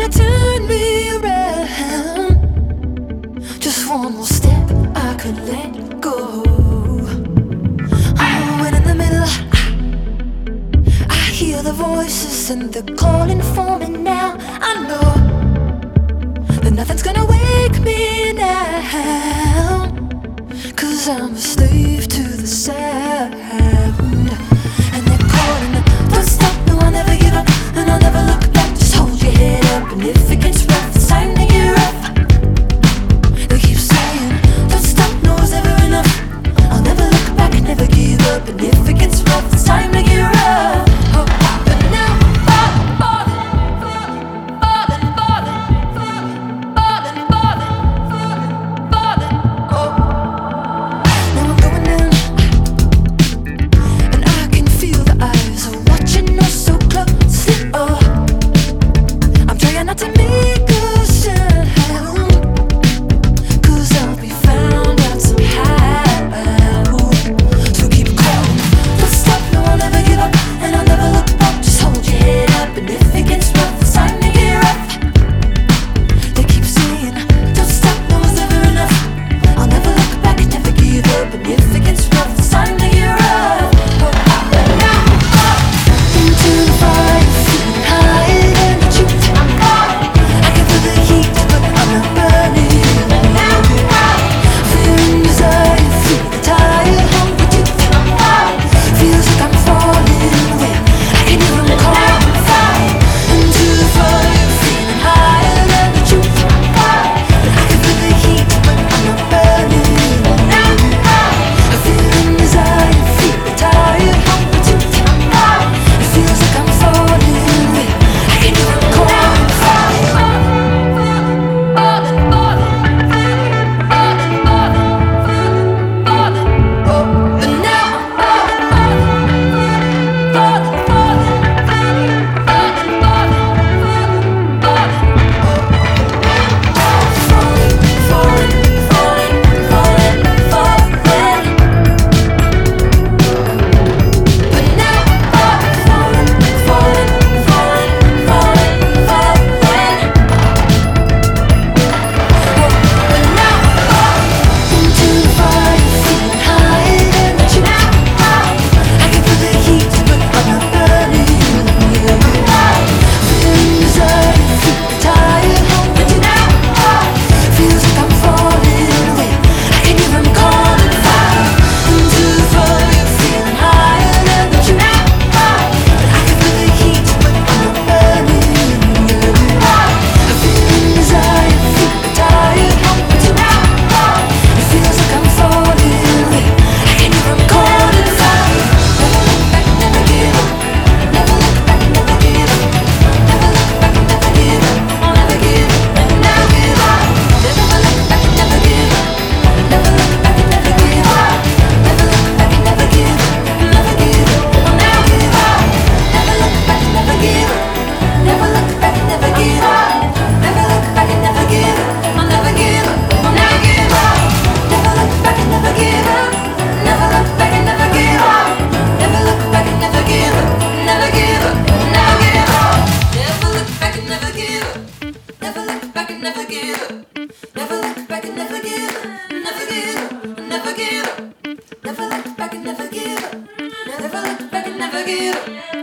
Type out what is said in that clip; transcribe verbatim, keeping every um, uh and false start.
to turn me around. Just one more step, I could let go. Oh, and in the middle, I, I hear the voices and they're calling for me now. I know that nothing's gonna wake me now, 'cause I'm a slave to the sound. And they're calling, don't stop, no, I'll never give up, and I'll never look back. Just hold your head up, and if it gets rough, it's time to get rough. They keep saying, don't stop, no, it's never enough. I'll never look back and never give up, and if it gets rough, it's time to get rough. Oh, but now I'm falling, falling, falling, falling, falling, falling, oh. Now I'm going down, and I can feel the eyes are watching us so closely. Oh, I'm trying not to make a sound, 'cause I'll be found out somehow. So keep calling, don't stop, no, I'll never give up, and I'll never look back. Just hold your head up, and if it gets rough, it's time to get rough. They keep saying, don't stop, no, it's never enough. I'll never look back and never give up, and if it gets rough, it's time to get rough. Oh, but now I'm into the fire, feeling higher than the truth. I'm falling, I can feel the heat, but I'm not burning. Now I'm feeling desire, feeling tired, hungry tooth. I'm falling, feels like I'm falling away. I can hear 'em calling, fire into the fire, feeling higher than the truth. I'm falling, I can feel the heat, but I'm not burning. Now I'm feeling desire, feeling tired, hungry tooth. I'm falling, it feels like I'm falling away. I can hear 'em calling, fire, falling, falling, falling, falling, falling, oh. But now I'm falling, falling, falling, falling, falling, falling, oh. Falling, falling, falling, falling, falling. But now I'm falling, falling, falling, falling, falling. But now I'm into the fire, feeling higher than the truth. I can feel the heat, but I'm not burning. Feeling desire, feeling tired, hungry too. Feels like I'm falling away. I can hear 'em calling, fire into the fire, feeling higher than the truth. I can feel the heat, but I'm not burning. Feeling desire, feeling tired, hungry too. It feels like I'm falling away. I can hear 'em calling, fire. Never look back, never give up. Never look back, never give up. Never look back, never give up. I'll never give up, never give up. Never look back, never give up. Never look back, never give up. Never look back, never give up. Never give up, I'll never give up. Never look back, never give up. Never look back, never give up. Never look back, never give up. I'll never give up, I'll never give up. Never look back, never give up. Never look back, never give up. Never look back, never give up. Never give up, never give up. Never look back, never give up. Never look back, never give up. Never look back, never give up. Never give up, never give up. Never look back, never give up. Never look back, never give up.